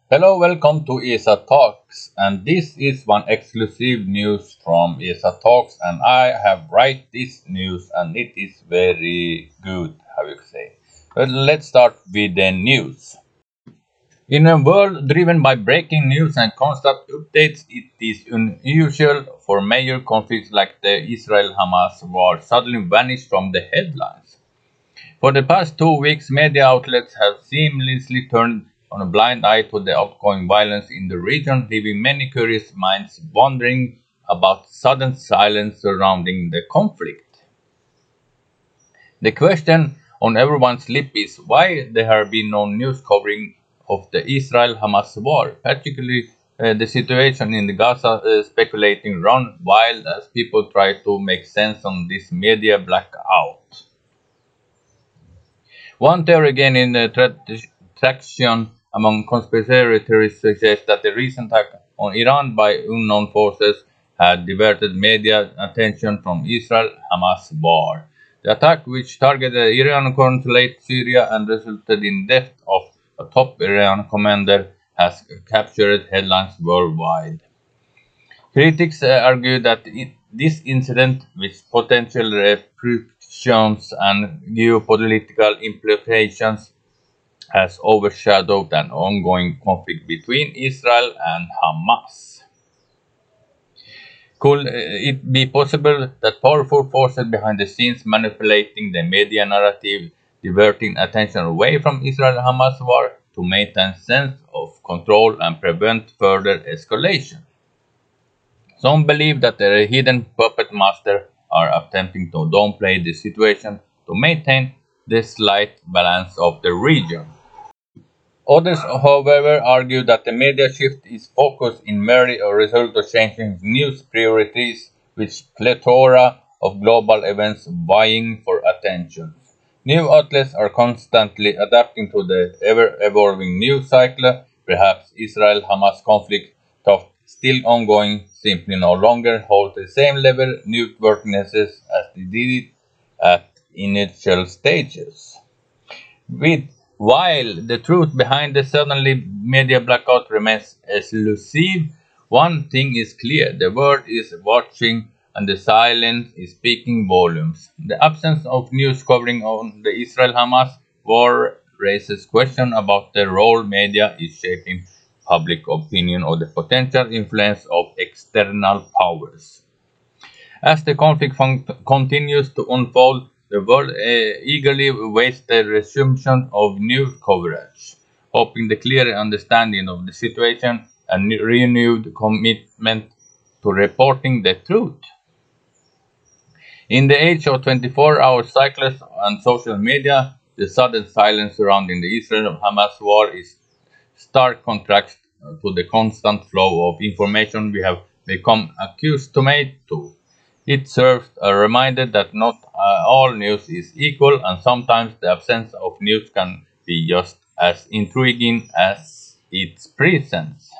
Hello, welcome to ESA Talks, and this is one exclusive news from ESA Talks, and I have write this news, and it is very good, how you say. But let's start with the news. In a world driven by breaking news and constant updates, it is unusual for major conflicts like the Israel-Hamas war suddenly vanish from the headlines. For the past 2 weeks, media outlets have seamlessly turned on a blind eye to the outgoing violence in the region, leaving many curious minds wondering about sudden silence surrounding the conflict. The question on everyone's lips is why there have been no news covering of the Israel-Hamas war, particularly the situation in the Gaza speculating run wild as people try to make sense on this media blackout. One theory again in the traction among conspiracy theorists suggests that the recent attack on Iran by unknown forces had diverted media attention from Israel-Hamas war. The attack, which targeted the Iran consulate in Syria and resulted in death of a top Iran commander, has captured headlines worldwide. Critics argue that this incident, with potential repercussions and geopolitical implications, has overshadowed an ongoing conflict between Israel and Hamas. Could it be possible that powerful forces behind the scenes manipulating the media narrative, diverting attention away from Israel-Hamas war to maintain sense of control and prevent further escalation? Some believe that the hidden puppet masters are attempting to downplay the situation to maintain the slight balance of the region. Others, however, argue that the media shift is focused in merely a result of changing news priorities, with plethora of global events vying for attention. New outlets are constantly adapting to the ever-evolving news cycle. Perhaps Israel-Hamas conflict, though still ongoing, simply no longer holds the same level of newsworthiness as they did at initial stages. With while the truth behind the suddenly media blackout remains elusive, one thing is clear: the world is watching, and the silence is speaking volumes. The absence of news covering on the Israel-Hamas war raises questions about the role media is shaping public opinion or the potential influence of external powers. As the conflict continues to unfold, the world eagerly waits the resumption of news coverage, hoping the clearer understanding of the situation and renewed commitment to reporting the truth. In the age of 24-hour cycles and social media, the sudden silence surrounding the Israel-Hamas war is stark contrast to the constant flow of information we have become accustomed to. It serves a reminder that not all news is equal, and sometimes the absence of news can be just as intriguing as its presence.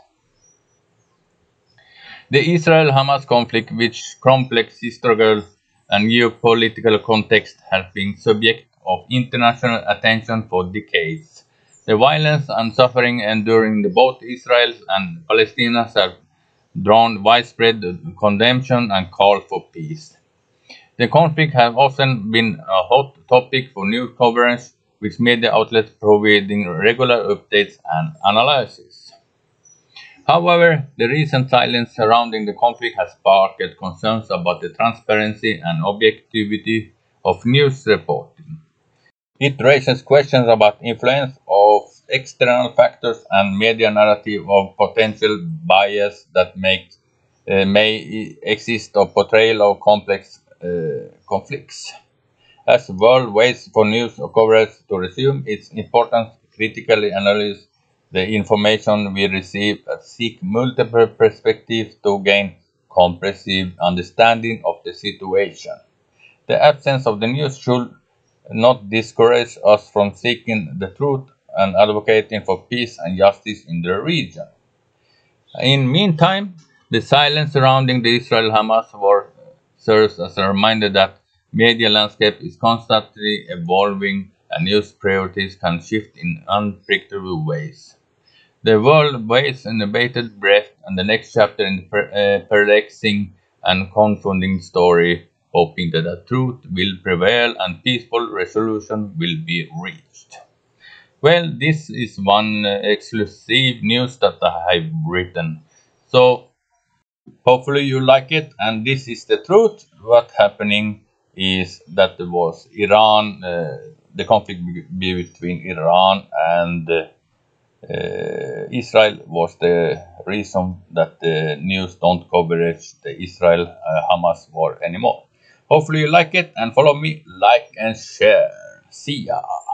The Israel-Hamas conflict, which complex historical and geopolitical context, has been subject of international attention for decades. The violence and suffering enduring both Israel and Palestine have drawn widespread condemnation and call for peace. The conflict has often been a hot topic for news coverage, with media outlets providing regular updates and analysis. However, the recent silence surrounding the conflict has sparked concerns about the transparency and objectivity of news reporting. It raises questions about influence of external factors and media narrative of potential bias that may exist or portrayal of complex conflicts. As the world waits for news coverage to resume, it's important to critically analyze the information we receive and seek multiple perspectives to gain comprehensive understanding of the situation. The absence of the news should not discourage us from seeking the truth and advocating for peace and justice in the region. In meantime, the silence surrounding the Israel-Hamas war serves as a reminder that media landscape is constantly evolving and news priorities can shift in unpredictable ways. The world waits in bated breath, and the next chapter in the perplexing and confounding story, hoping that the truth will prevail and peaceful resolution will be reached. Well, this is one exclusive news that I have written. So hopefully you like it. And this is the truth. What happening is that there was Iran, the conflict between Iran and Israel was the reason that the news don't coverage the Israel Hamas war anymore. Hopefully you like it and follow me, like and share. See ya.